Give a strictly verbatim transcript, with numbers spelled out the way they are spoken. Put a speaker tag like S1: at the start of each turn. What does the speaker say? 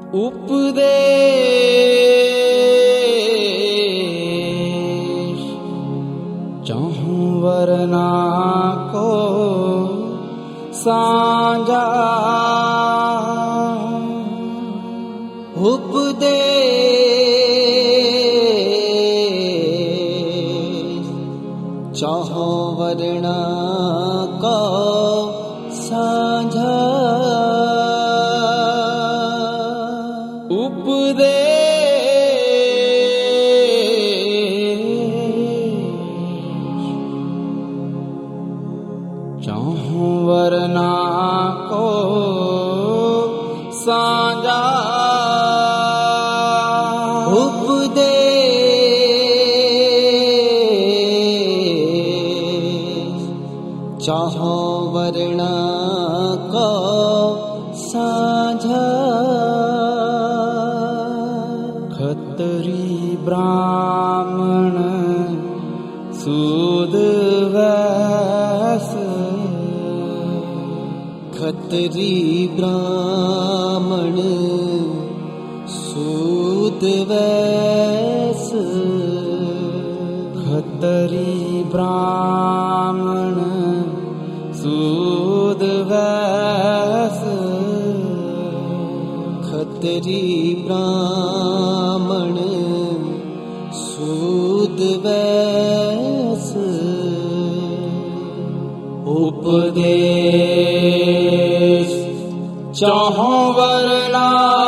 S1: उपदेश चाहूं वरना को साझा। उपदेश चाहो वरना को साझा। चाहूं वरना को साझा। उपदेश चाहो वरना को साझा। खत्री ब्राह्मण सूद वैश्य। खत्री ब्राह्मण सूद वैश्य। खत्री ब्राह्मण सूद वैश्य। खत्री ब्राह्मण सूद वैश्य। उपदेश चाहो वरना